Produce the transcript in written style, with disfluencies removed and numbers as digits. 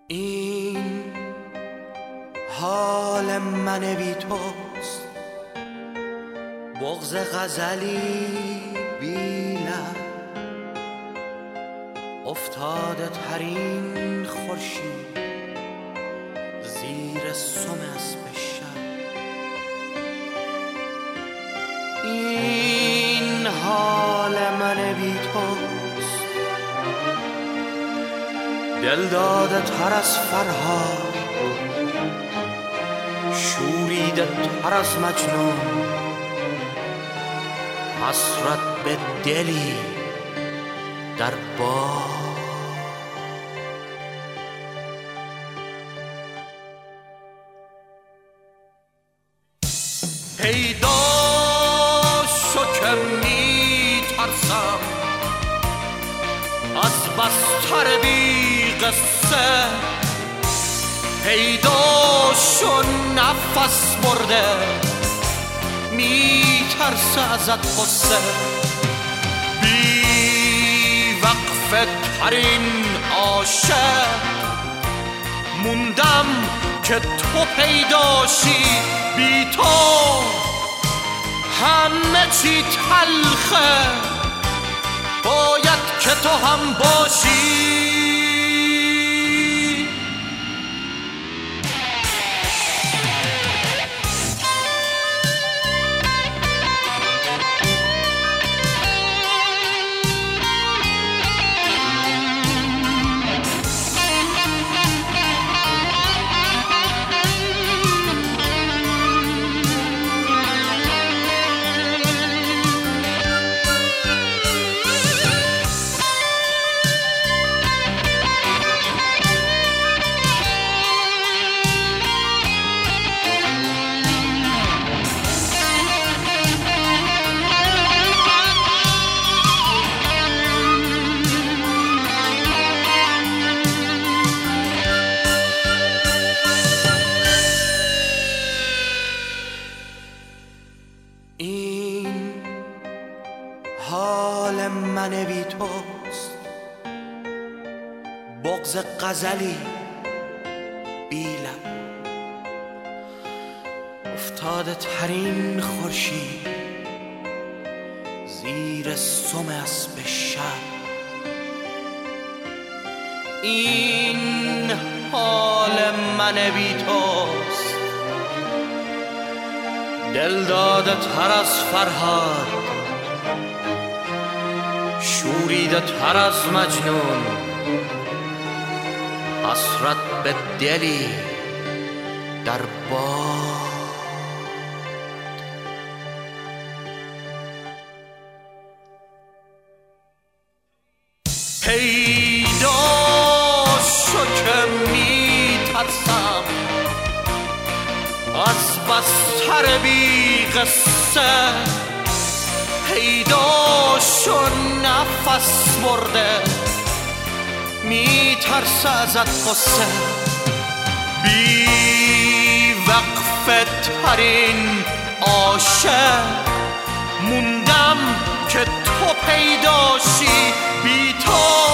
این حال من بی توست، بغض غزلی بی لب، افتاده ترین خورشید زیر سم اسب شب. این حال من بی توست، دل داده تر از فرهاد، شوریده تر از مجنون، حسرت به دلی در باد. پیدا شو که می ترسم از بستر بی قصه، پیدا شو نفس برده می ترسه ازت غصه، بی وقفه ترین عاشق موندم که تو پیداشی، بی تو همه چی تلخه، باید که تو هم باشی. این حال من بی توست، بغض غزلی بی لب، افتاده ترین خورشید زیر سم اسب شب. این حال من بی توست، دل داده تر از فرهاد، شوریده تر از مجنون، حسرت به دلی در باد. پیدا شو که می ترسم از بستر بی قصه، پیدا شو نفس برده می ترسه ازت غصه، بی وقفه ترین عاشق موندم که تو پیداشی، بی تو